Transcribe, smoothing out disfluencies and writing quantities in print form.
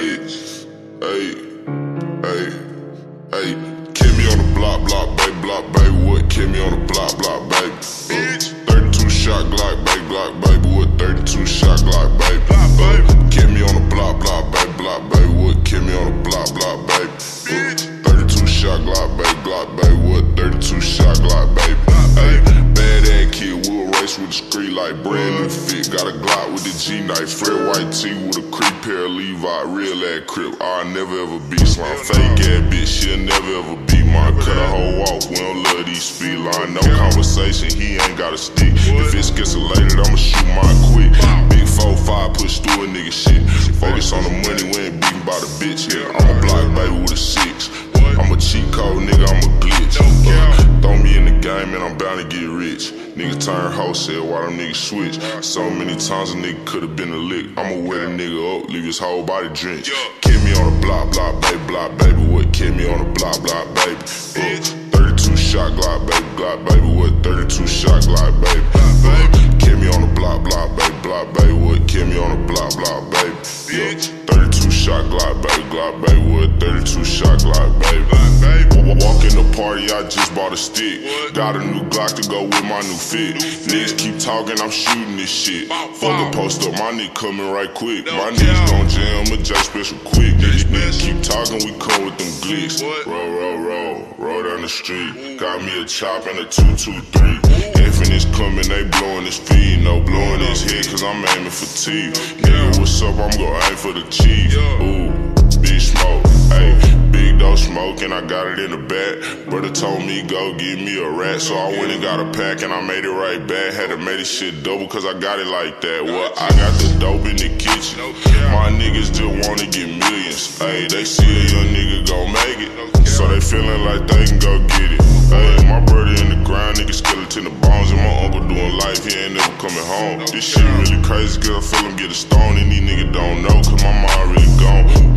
Hey, hey, hey. Kill me on the block, baby, what? Kill me on the block, baby. 32 shot Glock, baby, what? 32 shot Glock, baby. Kill me on the block, baby, what? Kill me on the block, baby. 32 shot Glock, baby, what? 32 shot Glock, baby. Hey, bad ass kid, we'll race with the street like brand new fit. Got a Glock with the G-knife, Fred white tee with a creep pair of Levi, real ass crib. I'll never ever be slime. Fake ass bitch, she'll never ever be mine. Cut a hoe off, we don't love these speed line. No conversation, he ain't got a stick. If it's escalated, I'ma shoot mine quick. Big 4-5, push through a nigga shit. Focus on the money, we ain't beating by the bitch here. I'm a block baby with a 6. I'm a cheat code, nigga, I'm a glitch. Throw me in the game and I'm bound to get rich. Nigga turn wholesale while them niggas switch. So many times a nigga could've been a lick. I'ma wet a nigga up, leave his whole body drenched. Kill me on the block, baby, what? Kill me on the block, baby. 32 shot Glock, baby, what? 32 shot Glock, baby. Kill me on the block, baby, what? Kill me on the block, baby. 32 shot Glock, baby, what? 32 shot Glock, baby. Walk in the party, I just bought a stick. Got a new Glock to go with my new fit. Niggas keep talking, I'm shooting this shit. Fuck a post up, my nigga coming right quick. My niggas gon' jam a J special quick. Niggas keep talking, we come with them glicks. Roll down the street. Got me a chop and a 223. Infinite's coming, they blowing his feet. No blowing his head, cause I'm aiming for teeth. Nigga, what's up? I'm gon' aim for the chief. Ooh, big smoke, ayy. Big dope smoke and I got it in the back. Brother told me go give me a rat, so I went and got a pack and I made it right back. Had to make this shit double cause I got it like that. Well, I got the dope in the kitchen. My niggas just wanna get millions. Ayy, they see a young nigga gon' make it, so they feeling like they can go get it. Ayy, my brother in the ground, nigga skeleton the bones, and my uncle doing life, he ain't never coming home. This shit really crazy cause I feel him get a stone and these niggas don't know cause my mind really gone.